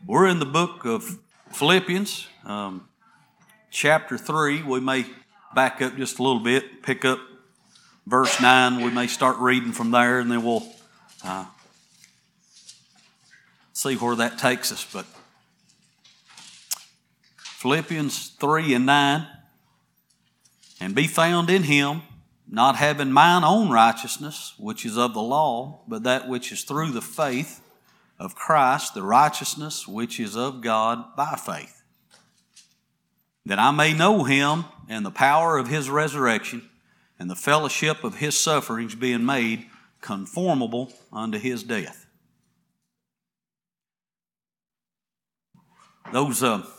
We're in the book of Philippians, chapter 3. We may back up just a little bit, pick up verse 9. We may start reading from there, and then we'll see where that takes us. But Philippians 3 and 9, and be found in him, not having mine own righteousness, which is of the law, but that which is through the faith of Christ, the righteousness which is of God by faith, that I may know him and the power of his resurrection and the fellowship of his sufferings, being made conformable unto his death. Those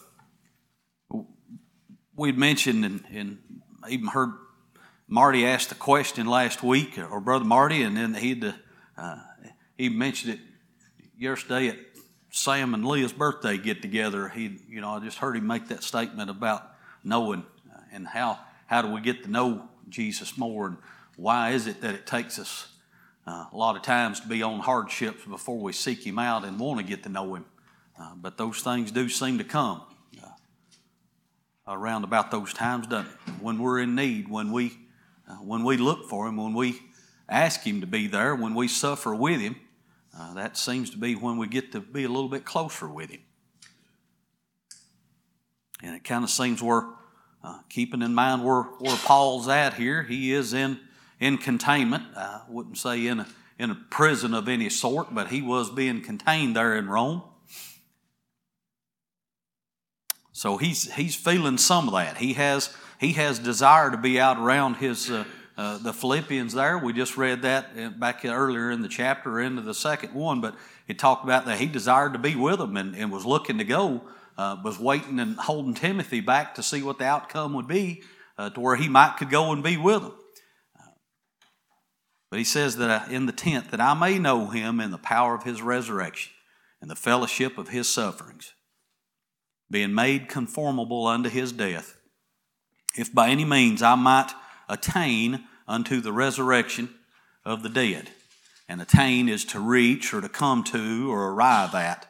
we'd mentioned and even heard Marty ask the question last week, or Brother Marty, and then he mentioned it yesterday at Sam and Leah's birthday get together. I just heard him make that statement about knowing and how do we get to know Jesus more, and why is it that it takes us a lot of times to be on hardships before we seek him out and want to get to know him. But those things do seem to come around about those times, doesn't it? When we're in need, when we look for him, when we ask him to be there, when we suffer with him, that seems to be when we get to be a little bit closer with him. And it kind of seems we're keeping in mind where Paul's at here. He is in containment. I wouldn't say in a prison of any sort, but he was being contained there in Rome. So he's feeling some of that. He has desire to be out around the Philippians there. We just read that back earlier in the chapter, into the second one, but it talked about that he desired to be with them and was looking to go, was waiting and holding Timothy back to see what the outcome would be, to where he could go and be with them. But he says that in the 10th, that I may know him in the power of his resurrection and the fellowship of his sufferings, being made conformable unto his death, if by any means I might attain unto the resurrection of the dead. And attain is to reach or to come to or arrive at.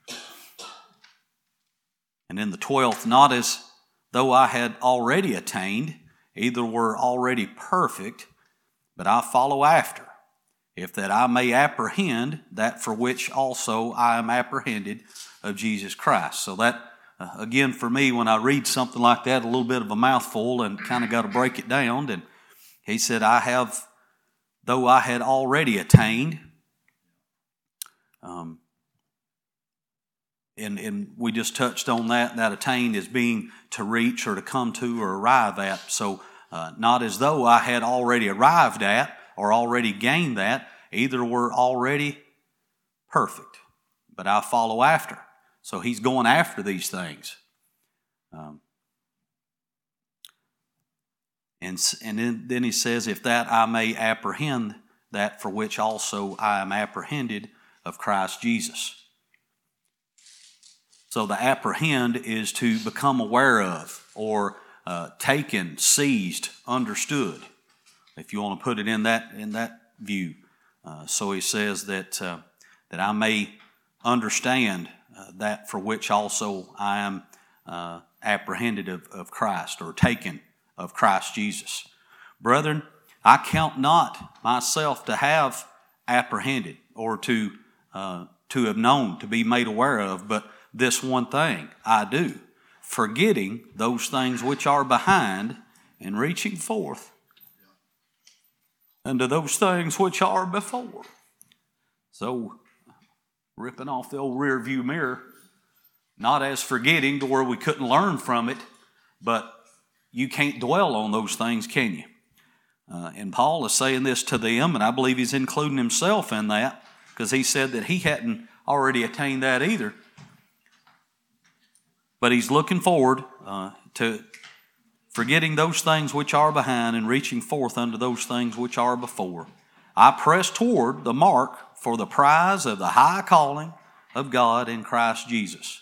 And in the 12th, not as though I had already attained, either were already perfect, but I follow after, if that I may apprehend that for which also I am apprehended of Jesus Christ. So that, again, for me, when I read something like that, a little bit of a mouthful and kind of got to break it down. And he said, though I had already attained, and we just touched on that attained as being to reach or to come to or arrive at. So not as though I had already arrived at or already gained that, either were already perfect, but I follow after. So he's going after these things. And then he says, if that I may apprehend that for which also I am apprehended of Christ Jesus. So the apprehend is to become aware of, or taken, seized, understood, if you want to put it in that view. So he says that I may understand that for which also I am apprehended of Christ, or taken of Christ Jesus. Brethren, I count not myself to have apprehended, or to have known, to be made aware of, but this one thing I do, forgetting those things which are behind, and reaching forth unto those things which are before. So, ripping off the old rear view mirror, not as forgetting to where we couldn't learn from it, but you can't dwell on those things, can you? And Paul is saying this to them, and I believe he's including himself in that, because he said that he hadn't already attained that either. But he's looking forward to forgetting those things which are behind and reaching forth unto those things which are before. I press toward the mark for the prize of the high calling of God in Christ Jesus.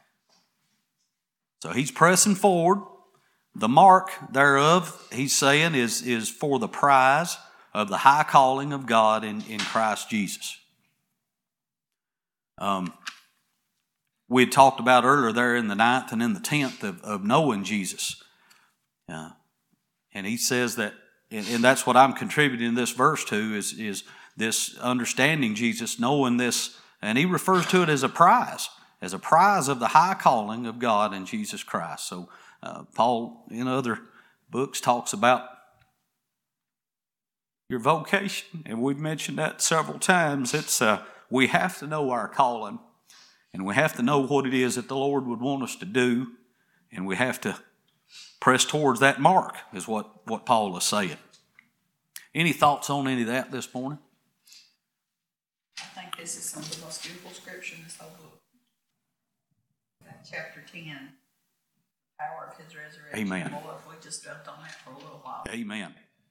So he's pressing forward. The mark thereof, he's saying, is for the prize of the high calling of God in Christ Jesus. we had talked about earlier there in the 9th and in the 10th of knowing Jesus. And he says that, and that's what I'm contributing this verse to, is this understanding Jesus, knowing this, and he refers to it as a prize of the high calling of God in Jesus Christ. So Paul, in other books, talks about your vocation, and we've mentioned that several times. It's we have to know our calling, and we have to know what it is that the Lord would want us to do, and we have to press towards that mark, is what Paul is saying. Any thoughts on any of that this morning? I think this is some of the most beautiful scripture in this whole book. Chapter 10, power of his resurrection. Amen. Boy, if we just dwelt on that for a little while. Amen.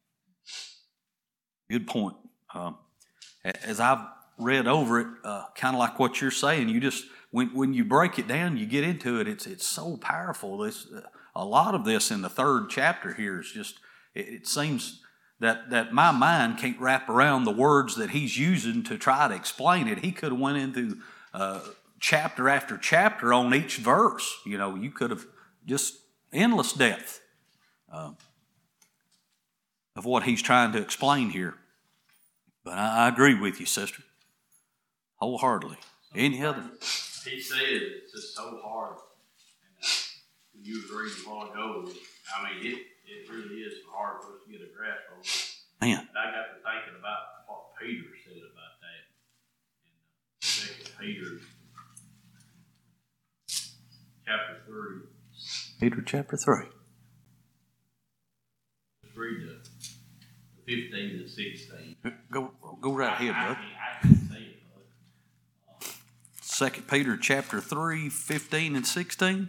Good point. As I've read over it, kind of like what you're saying, you just when you break it down, you get into it. It's so powerful. A lot of this in the 3rd chapter here is just. It seems that my mind can't wrap around the words that he's using to try to explain it. He could have went into chapter after chapter on each verse. You could have just endless depth of what he's trying to explain here. But I agree with you, sister, wholeheartedly. Any other? He said it's just so hard. And you was reading a while ago. It really is hard for us to get a grasp on it. Man. And I got to thinking about what Peter said about that in 2 Peter chapter 3. Peter chapter 3. Let's read the 15 and 16. Go right ahead, bud. I can't say it, bud. 2 Peter chapter 3, 15 and 16.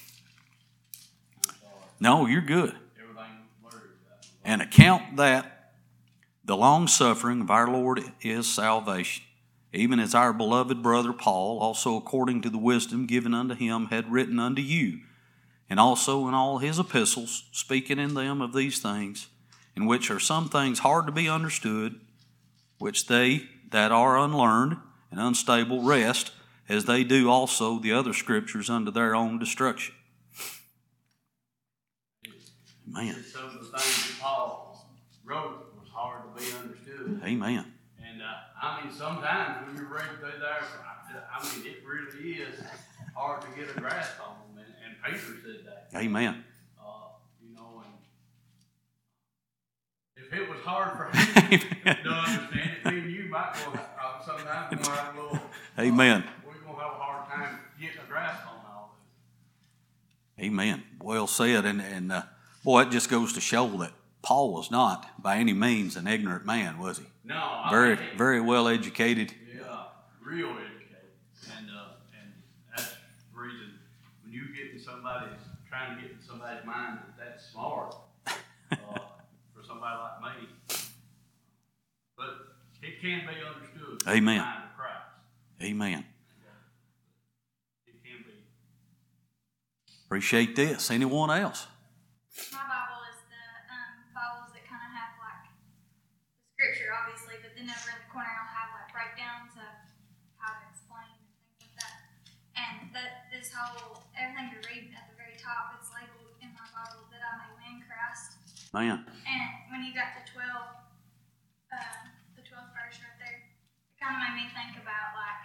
No, you're good. And account that the long-suffering of our Lord is salvation, even as our beloved brother Paul, also according to the wisdom given unto him, had written unto you, and also in all his epistles, speaking in them of these things, in which are some things hard to be understood, which they that are unlearned and unstable rest, as they do also the other scriptures unto their own destruction. Man. Some of the things that Paul wrote was hard to be understood. Amen. And sometimes when you read through there, it really is hard to get a grasp on them. And Peter said that. Amen. And if it was hard for him to understand it, then you might go sometimes we're going to have a little. Amen. We're going to have a hard time getting a grasp on all this. Amen. Well said. And boy, it just goes to show that Paul was not by any means an ignorant man, was he? No. Very well educated. Yeah, real educated. And that's the reason when you trying to get in somebody's mind that's smart for somebody like me. But it can be understood. Amen. The mind of Christ. Amen. It can be. Appreciate this. Anyone else? My Bible is the Bibles that kind of have like the scripture, obviously, but then over in the corner I'll have like breakdowns of how to explain and things like that. And this whole everything you're reading at the very top, it's labeled in my Bible that I may win Christ. Man. And when you got to the 12th verse right there, it kind of made me think about like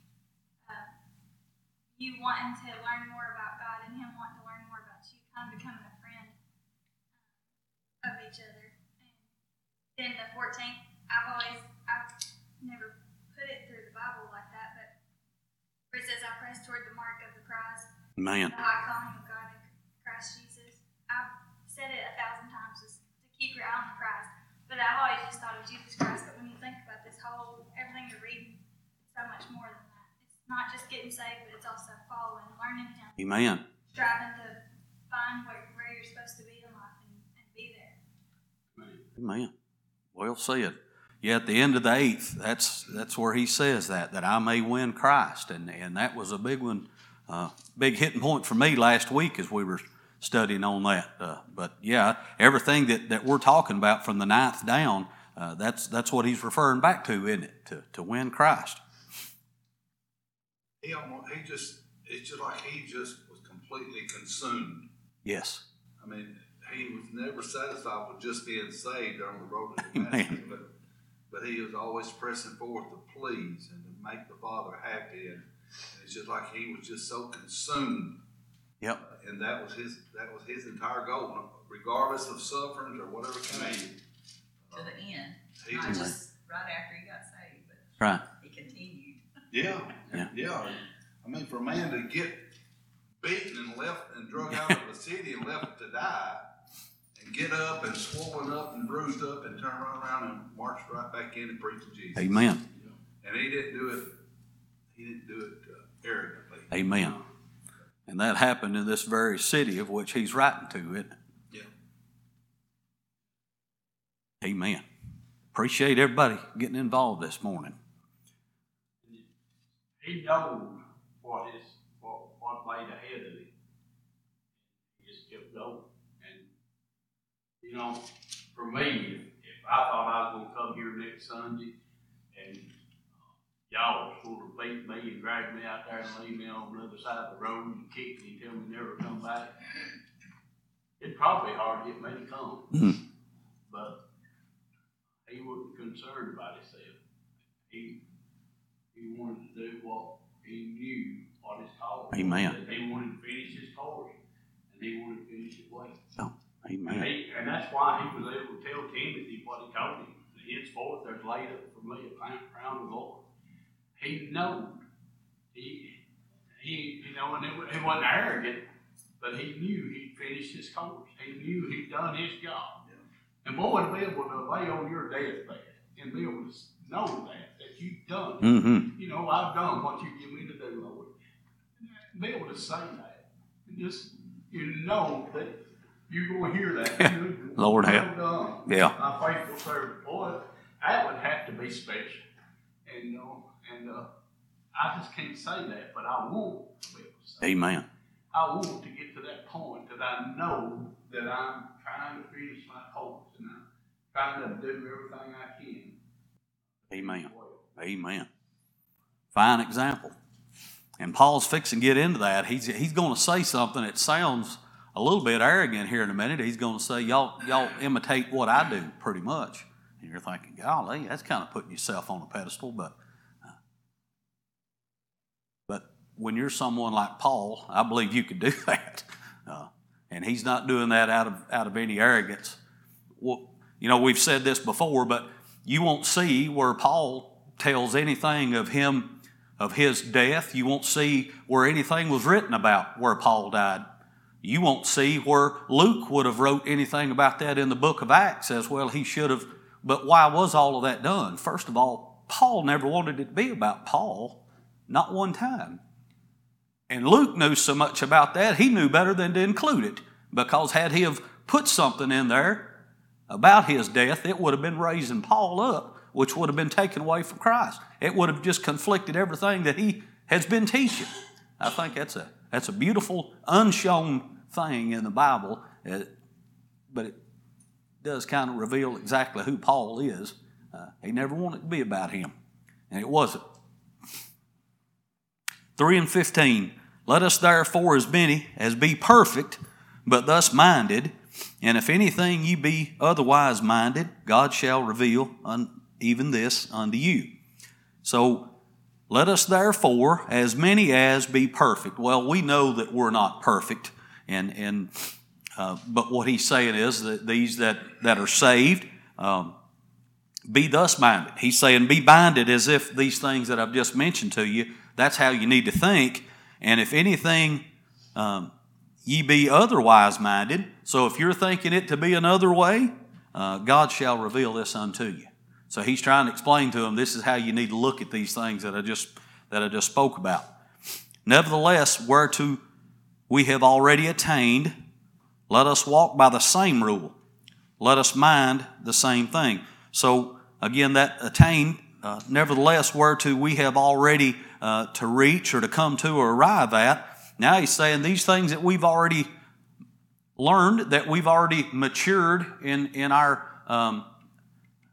you wanting to learn more about God and Him wanting to learn more about you, kind of becoming a friend of each other. And then the 14th, I've never put it through the Bible like that, but where it says, I press toward the mark of the prize, Man. the high calling of God in Christ Jesus. I've said it 1,000 times, just to keep your eye on the prize. But I've always just thought of Jesus Christ, but when you think about this whole, everything you're reading, it's so much more than that. It's not just getting saved, but it's also following, learning Him. Amen. Striving to find where you're supposed to be in life and be there. Amen. Well said. Yeah, at the end of the 8th, that's where he says that I may win Christ. And that was a big one, big hitting point for me last week as we were studying on that. But yeah, everything that we're talking about from the 9th down, that's what he's referring back to, isn't it? To win Christ. He it's just like he just was completely consumed. Yes. I mean, he was never satisfied with just being saved on the road to Damascus, but he was always pressing forward to please and to make the Father happy, and it's just like he was just so consumed. Yep. And that was his entire goal, regardless of sufferings or whatever came. To the end, He not was- just right after he got saved, but Right. he continued. Yeah. I mean, for a man to get beaten and left and drug out of the city and left to die, and get up and swollen up and bruised up and turn right around and march right back in and preach to Jesus. Amen. And he didn't do it. Arrogantly. Amen. And that happened in this very city of which he's writing to, isn't it? Yeah. Amen. Appreciate everybody getting involved this morning. He knows what laid ahead of him. He just kept going. And, you know, for me, if I thought I was going to come here next Sunday and y'all was going to beat me and drag me out there and leave me on the other side of the road and kick me and tell me never come back, it'd probably be hard to get me to come. Mm. But he wasn't concerned about himself. He wanted to do what he knew, what his call was. Amen. He wanted to finish his course, and he wanted to finish it well. Oh, amen. And that's why he was able to tell Timothy what he told him. Henceforth, there's laid up for me a crown of glory. He knew. He you know, and it wasn't arrogant, but he knew he'd finished his course. He knew he'd done his job. Yeah. And boy, to be able to lay on your deathbed and be able to know that you've done. Mm-hmm. You know, I've done what you give me to do, Lord. Be able to say that. And just, you know that you're going to hear that. Lord help. Well done. Yeah. My faithful servant. Boy, that would have to be special. And, I just can't say that, but I want to be able to say Amen. that. I want to get to that point that I know that I'm trying to finish my course and I'm trying to do everything I can. Amen. Amen. Fine example. And Paul's fixing to get into that. He's going to say something that sounds a little bit arrogant here in a minute. He's going to say, y'all imitate what I do, pretty much. And you're thinking, golly, that's kind of putting yourself on a pedestal. But when you're someone like Paul, I believe you could do that. And he's not doing that out of any arrogance. Well, you know, we've said this before, but you won't see where Paul tells anything of his death. You won't see where anything was written about where Paul died. You won't see where Luke would have wrote anything about that in the book of Acts as well. He should have. But why was all of that done? First of all, Paul never wanted it to be about Paul, not one time. And Luke knew so much about that, he knew better than to include it. Because had he have put something in there about his death, it would have been raising Paul up, which would have been taken away from Christ. It would have just conflicted everything that he has been teaching. I think that's a beautiful, unshown thing in the Bible, but it does kind of reveal exactly who Paul is. He never wanted it to be about him, and it wasn't. 3:15, let us therefore as many as be perfect, but thus minded, and if anything ye be otherwise minded, God shall reveal even this unto you. So let us therefore as many as be perfect. Well, we know that we're not perfect, but what he's saying is that these that are saved, be thus minded. He's saying be minded as if these things that I've just mentioned to you, that's how you need to think. And if anything, ye be otherwise minded. So if you're thinking it to be another way, God shall reveal this unto you. So he's trying to explain to them, this is how you need to look at these things that I just spoke about. Nevertheless, whereto we have already attained, let us walk by the same rule. Let us mind the same thing. So again, that attained, nevertheless, whereto we have already to reach or to come to or arrive at. Now he's saying these things that we've already learned, that we've already matured in our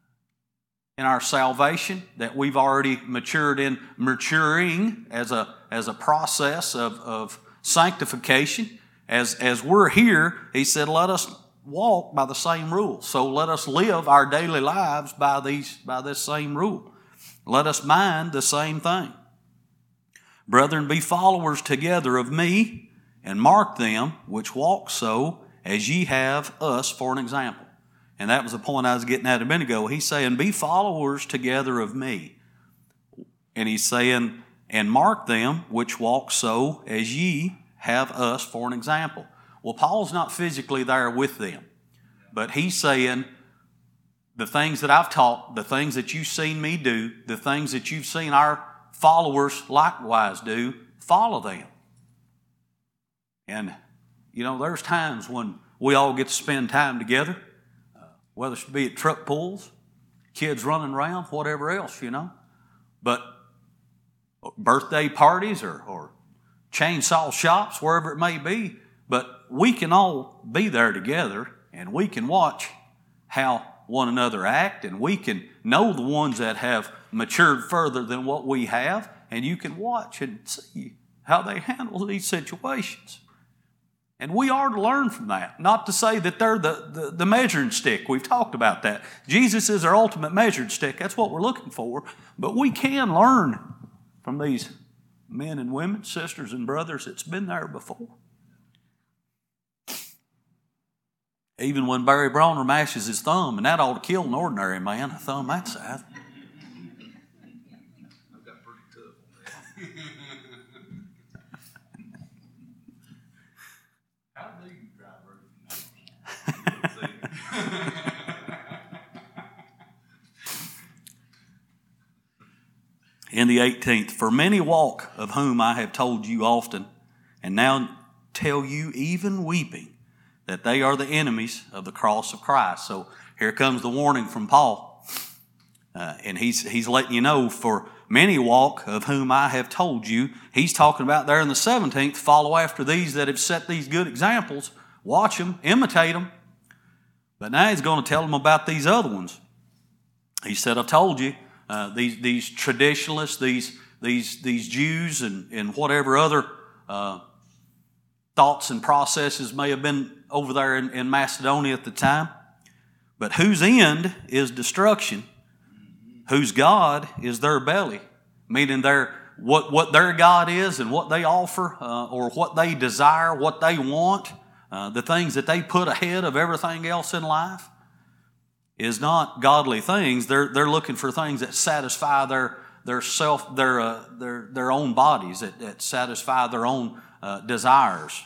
salvation, that we've already matured in maturing as a process of sanctification. As we're here, he said, let us walk by the same rule. So let us live our daily lives by this same rule. Let us mind the same thing. Brethren, be followers together of me, and mark them which walk so, as ye have us for an example. And that was the point I was getting at a minute ago. He's saying, be followers together of me. And he's saying, and mark them which walk so, as ye have us for an example. Well, Paul's not physically there with them, but he's saying, the things that I've taught, the things that you've seen me do, the things that you've seen our followers likewise do, follow them. And, there's times when we all get to spend time together, whether it be at truck pulls, kids running around, whatever else, But birthday parties or chainsaw shops, wherever it may be, but we can all be there together and we can watch how one another act, and we can know the ones that have matured further than what we have, and you can watch and see how they handle these situations. And we are to learn from that. Not to say that they're the measuring stick. We've talked about that. Jesus is our ultimate measuring stick. That's what we're looking for. But we can learn from these men and women, sisters and brothers that's been there before. Even when Barry Bronner mashes his thumb, and that ought to kill an ordinary man, a thumb that size. I've got pretty tough on that. How do you drive In the 18th, for many walk, of whom I have told you often, and now tell you even weeping, that they are the enemies of the cross of Christ. So here comes the warning from Paul. And he's letting you know, for many walk, of whom I have told you. He's talking about there in the 17th, follow after these that have set these good examples. Watch them, imitate them. But now he's going to tell them about these other ones. He said, I've told you, these traditionalists, these Jews and whatever other thoughts and processes may have been over there in Macedonia at the time, but whose end is destruction, whose God is their belly, meaning what their God is and what they offer or what they desire, what they want, the things that they put ahead of everything else in life is not godly things. They're looking for things that satisfy their own bodies, that satisfy their own desires,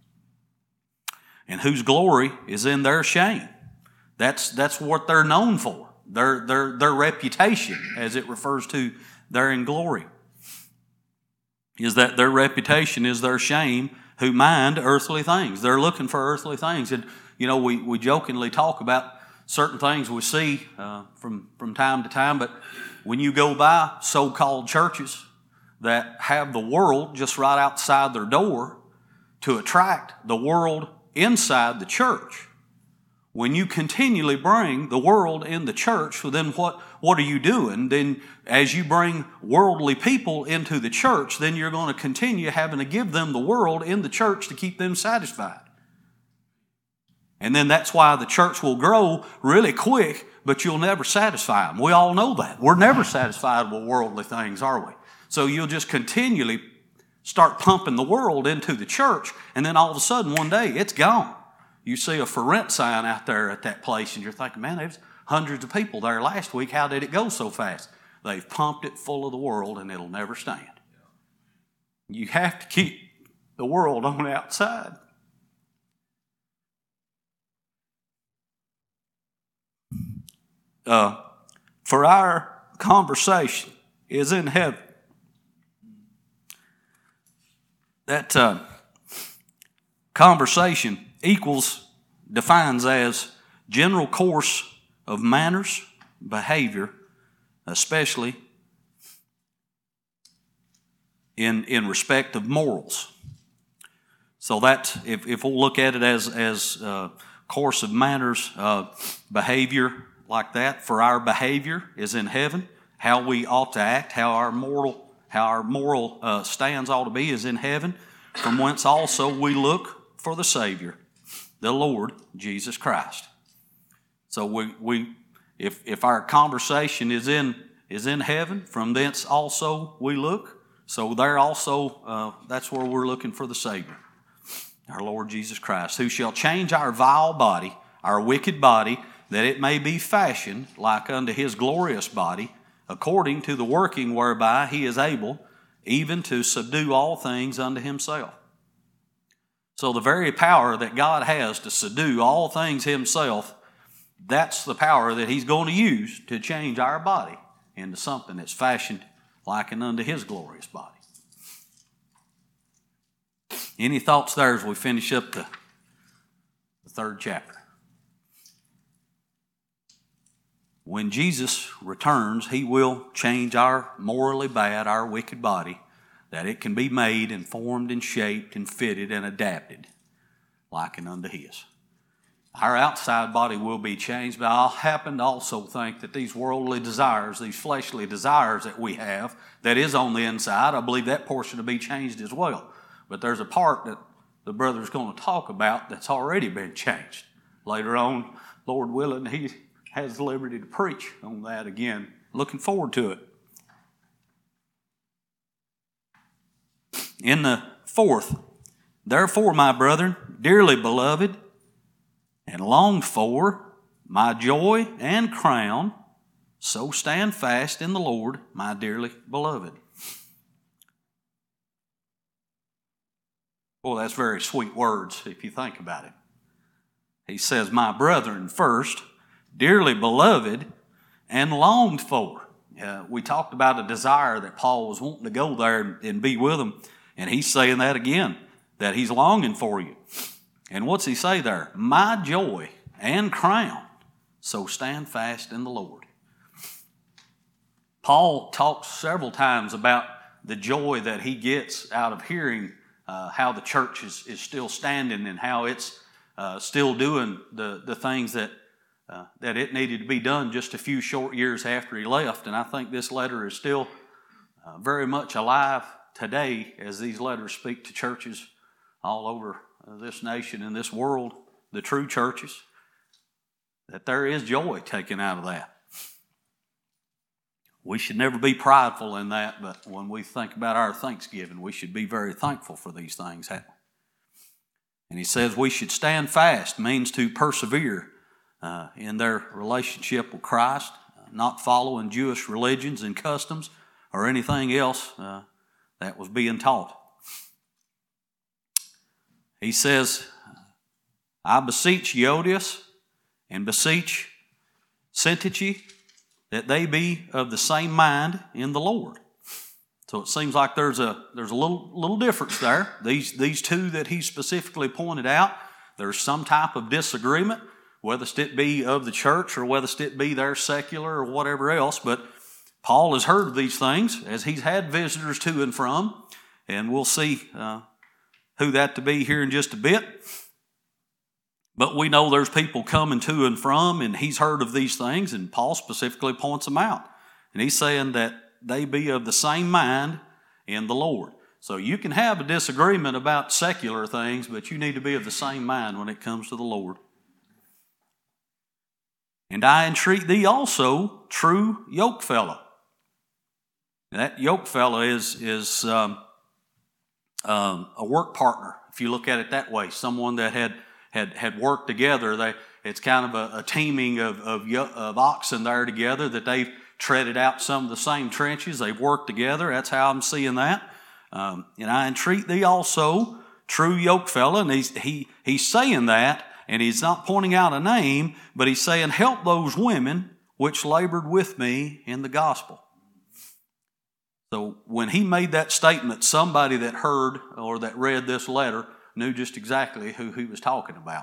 and whose glory is in their shame. That's what they're known for. Their reputation, as it refers to there in glory, is that their reputation is their shame, who mind earthly things. They're looking for earthly things. And, we jokingly talk about certain things we see from time to time, but when you go by so-called churches that have the world just right outside their door to attract the world inside the church, when you continually bring the world in the church, well, then what are you doing? Then as you bring worldly people into the church, then you're going to continue having to give them the world in the church to keep them satisfied. And then that's why the church will grow really quick, but you'll never satisfy them. We all know that. We're never satisfied with worldly things, are we? So you'll just continually start pumping the world into the church, and then all of a sudden one day it's gone. You see a for rent sign out there at that place, and you're thinking, man, there's hundreds of people there last week. How did it go so fast? They've pumped it full of the world, and it'll never stand. You have to keep the world on the outside. For our conversation is in heaven. That conversation defines as general course of manners, behavior, especially in respect of morals. So that if we'll look at it as course of manners, behavior like that, for our behavior is in heaven, how we ought to act, how our moral how our moral stands ought to be, is in heaven, from whence also we look for the Savior, the Lord Jesus Christ. So if our conversation is in heaven, from thence also we look. So there also, that's where we're looking for the Savior, our Lord Jesus Christ, who shall change our vile body, our wicked body, that it may be fashioned like unto his glorious body, according to the working whereby he is able even to subdue all things unto himself. So the very power that God has to subdue all things himself, that's the power that he's going to use to change our body into something that's fashioned like unto his glorious body. Any thoughts there as we finish up the third chapter? When Jesus returns, he will change our morally bad, our wicked body, that it can be made and formed and shaped and fitted and adapted like unto his. Our outside body will be changed, but I happen to also think that these worldly desires, these fleshly desires that we have, that is on the inside, I believe that portion will be changed as well. But there's a part that the brother's going to talk about that's already been changed. Later on, Lord willing, he has the liberty to preach on that again. Looking forward to it. In the fourth, therefore, my brethren, dearly beloved, and longed for, my joy and crown, so stand fast in the Lord, my dearly beloved. Boy, that's very sweet words if you think about it. He says, my brethren first, dearly beloved, and longed for. We talked about a desire that Paul was wanting to go there and be with them, and he's saying that again, that he's longing for you. And what's he say there? My joy and crown, so stand fast in the Lord. Paul talks several times about the joy that he gets out of hearing how the church is still standing and how it's still doing the things that it needed to be done just a few short years after he left. And I think this letter is still very much alive today as these letters speak to churches all over this nation and this world, the true churches, that there is joy taken out of that. We should never be prideful in that, but when we think about our Thanksgiving, we should be very thankful for these things happening. And he says we should stand fast, means to persevere in their relationship with Christ, not following Jewish religions and customs or anything else that was being taught. He says, I beseech Euodias and beseech Syntyche that they be of the same mind in the Lord. So it seems like there's a little difference there. These two that he specifically pointed out, there's some type of disagreement, whether it be of the church or whether it be their secular or whatever else. But Paul has heard of these things as he's had visitors to and from, and we'll see who that to be here in just a bit. But we know there's people coming to and from, and he's heard of these things, and Paul specifically points them out. And he's saying that they be of the same mind in the Lord. So you can have a disagreement about secular things, but you need to be of the same mind when it comes to the Lord. And I entreat thee also, true yokefellow. That yokefellow is a work partner, if you look at it that way. Someone that had worked together. It's kind of a teaming of oxen there together, that they've treaded out some of the same trenches. They've worked together. That's how I'm seeing that. And I entreat thee also, true yokefellow. And he's saying that, and he's not pointing out a name, but he's saying, help those women which labored with me in the gospel. So when he made that statement, somebody that heard or that read this letter knew just exactly who he was talking about.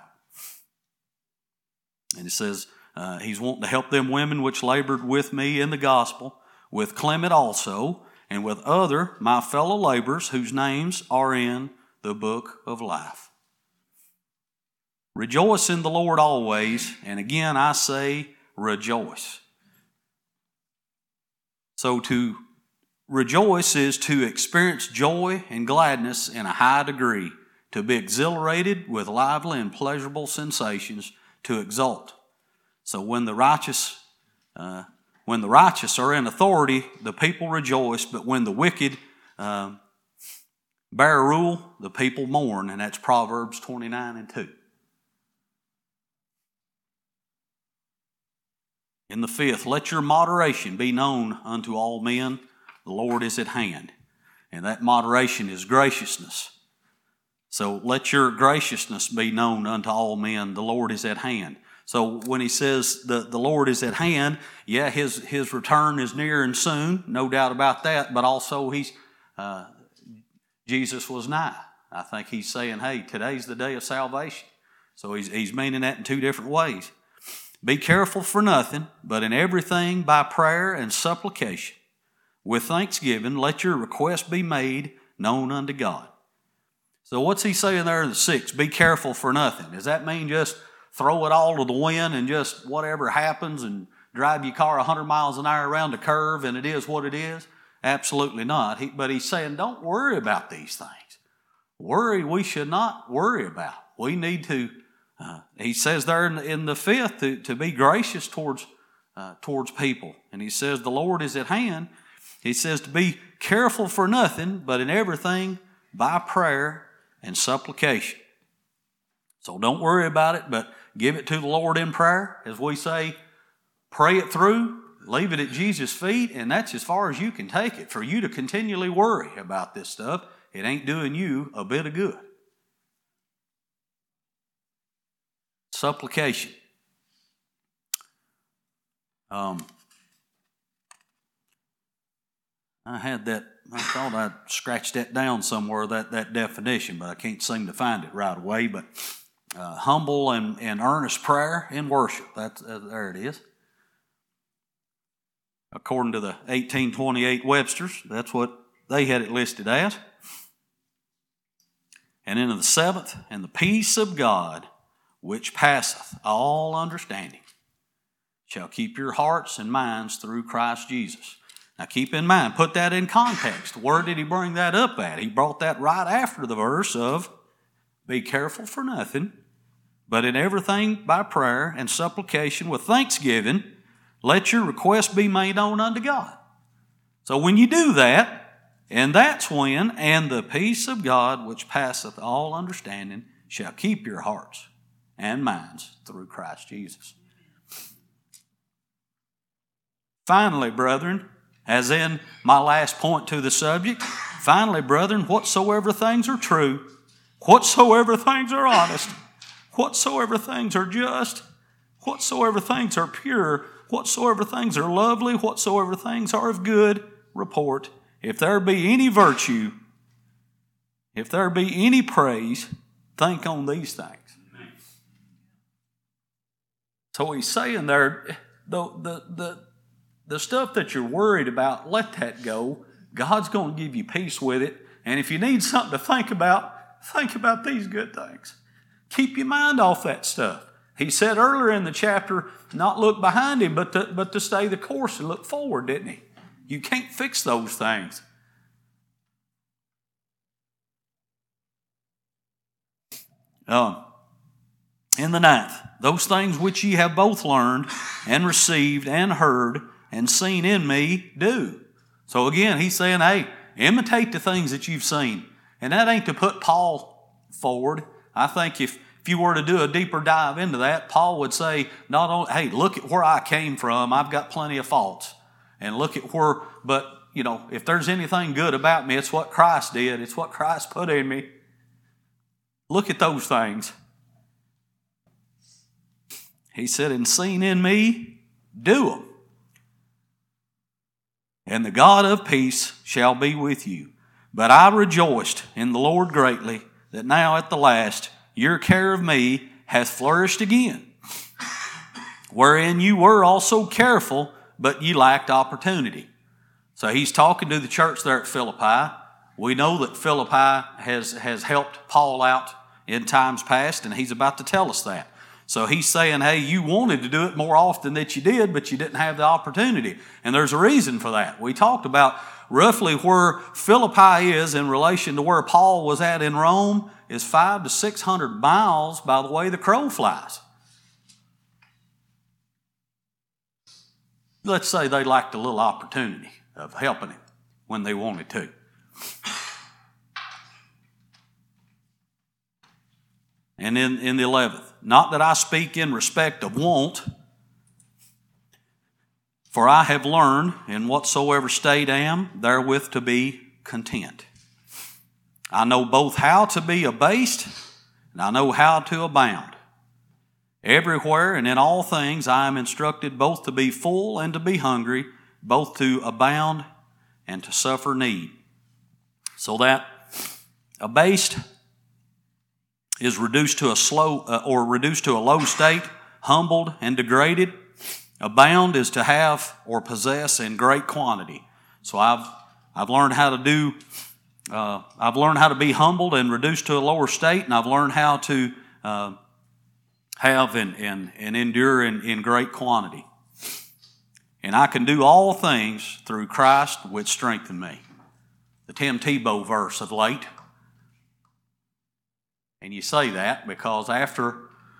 And it says he's wanting to help them women which labored with me in the gospel, with Clement also, and with other my fellow laborers whose names are in the book of life. Rejoice in the Lord always, and again I say rejoice. So to rejoice is to experience joy and gladness in a high degree, to be exhilarated with lively and pleasurable sensations, to exult. So when the righteous are in authority, the people rejoice, but when the wicked bear rule, the people mourn, and that's Proverbs 29:2. In the 5th, let your moderation be known unto all men. The Lord is at hand. And that moderation is graciousness. So let your graciousness be known unto all men. The Lord is at hand. So when he says the Lord is at hand, yeah, his return is near and soon, no doubt about that, but also Jesus was nigh. I think he's saying, hey, today's the day of salvation. So he's meaning that in two different ways. Be careful for nothing, but in everything by prayer and supplication, with thanksgiving, let your request be made known unto God. So what's he saying there in the 6th? Be careful for nothing. Does that mean just throw it all to the wind and just whatever happens and drive your car 100 miles an hour around a curve and it is what it is? Absolutely not. But he's saying don't worry about these things. Worry we should not worry about. We need to, he says there in the 5th, to be gracious towards people. And he says the Lord is at hand. He says to be careful for nothing, but in everything by prayer and supplication. So don't worry about it, but give it to the Lord in prayer. As we say, pray it through, leave it at Jesus' feet, and that's as far as you can take it. For you to continually worry about this stuff, it ain't doing you a bit of good. Supplication. I thought I'd scratched that down somewhere, that definition, but I can't seem to find it right away. But humble and earnest prayer in worship, there it is. According to the 1828 Webster's, that's what they had it listed as. And in the 7th, and the peace of God, which passeth all understanding, shall keep your hearts and minds through Christ Jesus. Now keep in mind, put that in context. Where did he bring that up at? He brought that right after the verse of, be careful for nothing, but in everything by prayer and supplication with thanksgiving, let your request be made known unto God. So when you do that, and that's when, and the peace of God which passeth all understanding shall keep your hearts and minds through Christ Jesus. Finally, brethren, as in my last point to the subject, finally, brethren, whatsoever things are true, whatsoever things are honest, whatsoever things are just, whatsoever things are pure, whatsoever things are lovely, whatsoever things are of good report, if there be any virtue, if there be any praise, think on these things. So he's saying there, the stuff that you're worried about, let that go. God's going to give you peace with it. And if you need something to think about these good things. Keep your mind off that stuff. He said earlier in the chapter, not look behind him, but to stay the course and look forward, didn't he? You can't fix those things. In the 9th, those things which ye have both learned and received and heard and seen in me, do. So again, he's saying, hey, imitate the things that you've seen. And that ain't to put Paul forward. I think if you were to do a deeper dive into that, Paul would say, not only, hey, look at where I came from. I've got plenty of faults. And look at where, but, if there's anything good about me, it's what Christ did. It's what Christ put in me. Look at those things. He said, and seen in me, do them. And the God of peace shall be with you. But I rejoiced in the Lord greatly, that now at the last your care of me hath flourished again, wherein you were also careful, but ye lacked opportunity. So he's talking to the church there at Philippi. We know that Philippi has helped Paul out in times past, and he's about to tell us that. So he's saying, hey, you wanted to do it more often than you did, but you didn't have the opportunity. And there's a reason for that. We talked about roughly where Philippi is in relation to where Paul was at in Rome is 500 to 600 miles by the way the crow flies. Let's say they lacked a little opportunity of helping him when they wanted to. And in the 11th, not that I speak in respect of want, for I have learned in whatsoever state I am, therewith to be content. I know both how to be abased, and I know how to abound. Everywhere and in all things I am instructed both to be full and to be hungry, both to abound and to suffer need. So that abased is reduced to a low state, humbled and degraded. Abound is to have or possess in great quantity. So I've learned how to do. I've learned how to be humbled and reduced to a lower state, and I've learned how to have and endure in great quantity. And I can do all things through Christ which strengthen me. The Tim Tebow verse of late. And you say that because after,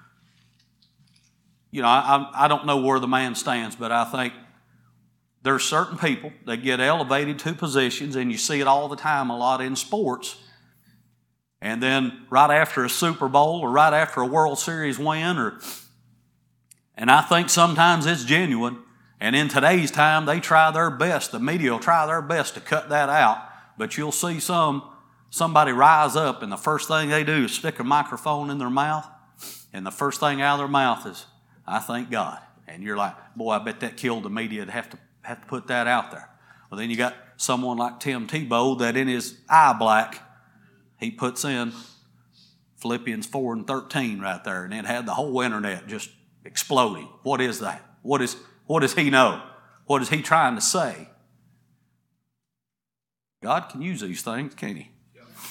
I don't know where the man stands, but I think there's certain people that get elevated to positions, and you see it all the time a lot in sports. And then right after a Super Bowl or right after a World Series win, and I think sometimes it's genuine. And in today's time, they try their best. The media will try their best to cut that out. But you'll see somebody rise up, and the first thing they do is stick a microphone in their mouth, and the first thing out of their mouth is, I thank God. And you're like, boy, I bet that killed the media to have to put that out there. Well, then you got someone like Tim Tebow that in his eye black, he puts in Philippians 4:13 right there, and it had the whole internet just exploding. What is that? What does he know? What is he trying to say? God can use these things, can't he?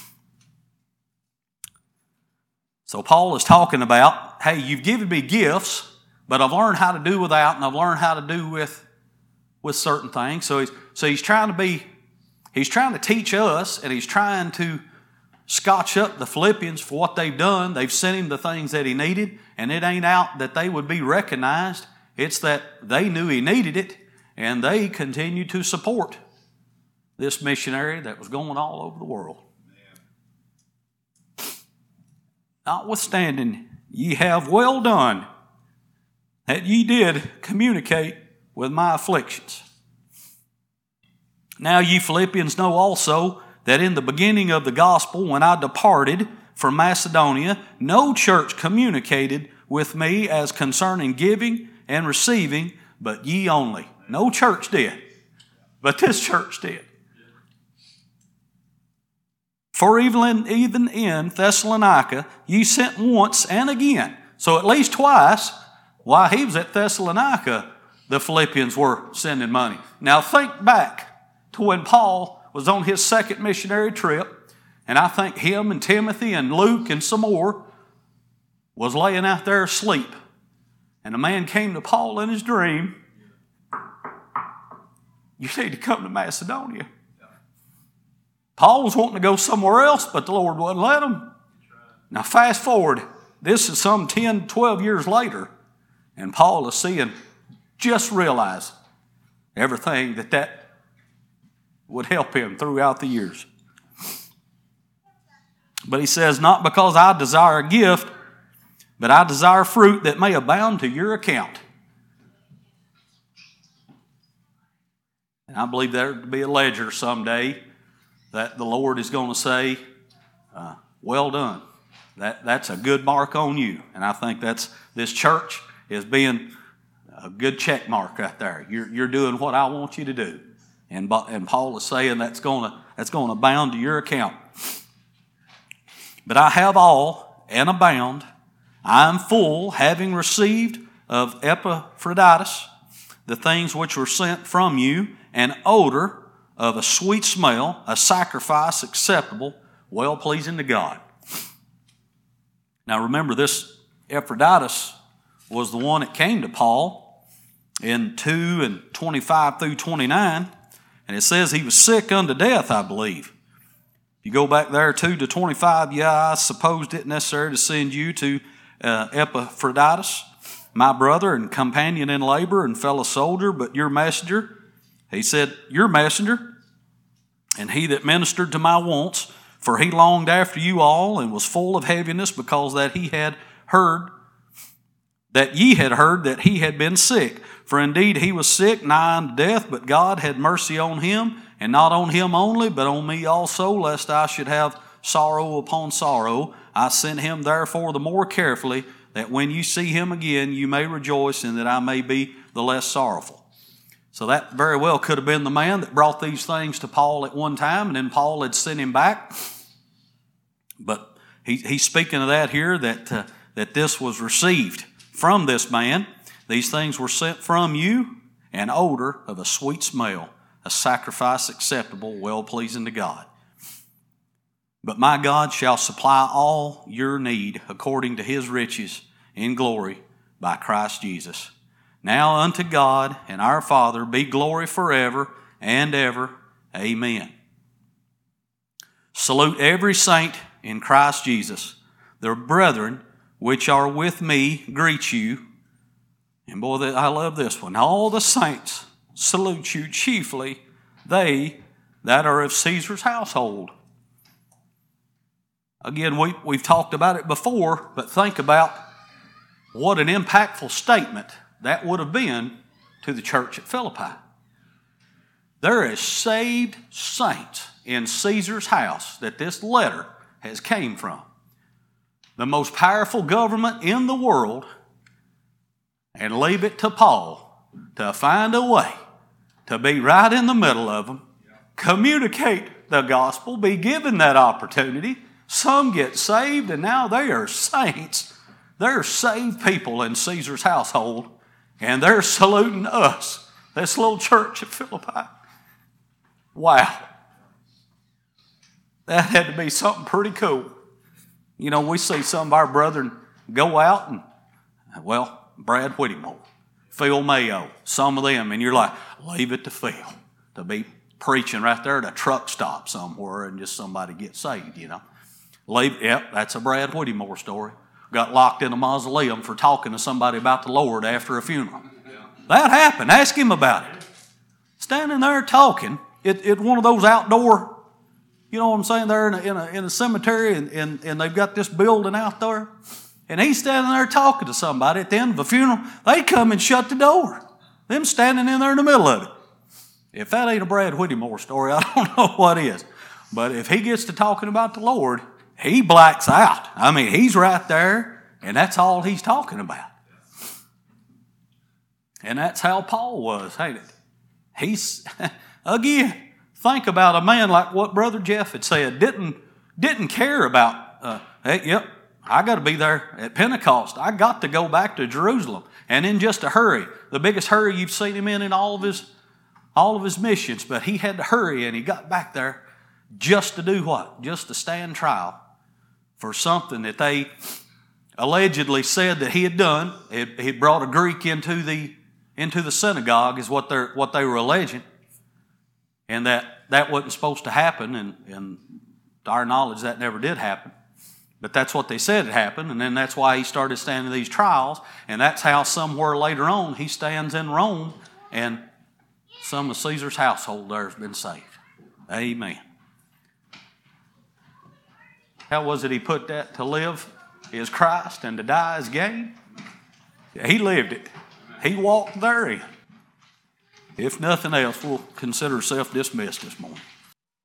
So Paul is talking about, hey, you've given me gifts, but I've learned how to do without, and I've learned how to do with certain things. So he's trying to teach us, and he's trying to scotch up the Philippians for what they've done. They've sent him the things that he needed, and it ain't out that they would be recognized. It's that they knew he needed it, and they continued to support this missionary that was going all over the world. Notwithstanding, ye have well done, that ye did communicate with my afflictions. Now ye Philippians know also that in the beginning of the gospel, when I departed from Macedonia, no church communicated with me as concerning giving and receiving, but ye only. No church did, but this church did. For even in Thessalonica, ye sent once and again. So at least twice, while he was at Thessalonica, the Philippians were sending money. Now think back to when Paul was on his second missionary trip, and I think him and Timothy and Luke and some more was laying out there asleep. And a man came to Paul in his dream. You need to come to Macedonia. Paul was wanting to go somewhere else, but the Lord wouldn't let him. Now fast forward. This is some 10, 12 years later. And Paul is seeing, just realize everything that would help him throughout the years. But he says, not because I desire a gift, but I desire fruit that may abound to your account. And I believe there to be a ledger someday that the Lord is going to say, well done. That's a good mark on you. And I think this church is being a good check mark right there. You're doing what I want you to do. And Paul is saying that's going to abound to your account. But I have all and abound. I am full, having received of Epaphroditus the things which were sent from you, an odor of a sweet smell, a sacrifice acceptable, well-pleasing to God. Now remember, this Epaphroditus was the one that came to Paul in 2:25 through 29, And it says he was sick unto death, I believe. You go back there 2-25, I suppose it necessary to send you to Epaphroditus, my brother and companion in labor and fellow soldier, but your messenger. He said, your messenger, and he that ministered to my wants, for he longed after you all, and was full of heaviness, because that ye had heard that he had been sick. For indeed he was sick, nigh unto death, but God had mercy on him, and not on him only, but on me also, lest I should have sorrow upon sorrow. I sent him therefore the more carefully, that when you see him again, you may rejoice, and that I may be the less sorrowful. So that very well could have been the man that brought these things to Paul at one time, and then Paul had sent him back. But he's speaking of that here, that this was received from this man. These things were sent from you, an odor of a sweet smell, a sacrifice acceptable, well-pleasing to God. But my God shall supply all your need according to his riches in glory by Christ Jesus. Now unto God and our Father be glory forever and ever. Amen. Salute every saint in Christ Jesus. The brethren which are with me greet you. And boy, I love this one. All the saints salute you, chiefly they that are of Caesar's household. Again, we've talked about it before, but think about what an impactful statement that would have been to the church at Philippi. There is saved saints in Caesar's house that this letter has came from. The most powerful government in the world, and leave it to Paul to find a way to be right in the middle of them, communicate the gospel, be given that opportunity. Some get saved, and now they are saints. They're saved people in Caesar's household, and they're saluting us, this little church at Philippi. Wow. That had to be something pretty cool. You know, we see some of our brethren go out and, well, Brad Whittemore, Phil Mayo, some of them, and you're like, leave it to Phil to be preaching right there at a truck stop somewhere and just somebody get saved, you know. Yep, that's a Brad Whittemore story. Got locked in a mausoleum for talking to somebody about the Lord after a funeral. That happened. Ask him about it. Standing there talking, it one of those outdoor, you know what I'm saying, they're in a cemetery and they've got this building out there. And he's standing there talking to somebody at the end of a funeral. They come and shut the door. Them standing in there in the middle of it. If that ain't a Brad Whittemore story, I don't know what is. But if he gets to talking about the Lord, he blacks out. I mean, he's right there, and that's all he's talking about. And that's how Paul was, ain't it? He's, again, think about a man like what Brother Jeff had said, didn't care about, hey, yep, I got to be there at Pentecost. I got to go back to Jerusalem, and in just a hurry, the biggest hurry you've seen him in all of his missions. But he had to hurry, and he got back there just to do what? Just to stand trial for something that they allegedly said that he had done. He had brought a Greek into the synagogue, is what they were alleging, and that wasn't supposed to happen. And to our knowledge, that never did happen. But that's what they said had happened, and then that's why he started standing these trials, and that's how somewhere later on he stands in Rome, and some of Caesar's household there has been saved. Amen. How was it he put that? To live is Christ and to die is gain? He lived it. He walked therein. If nothing else, we'll consider ourselves dismissed this morning.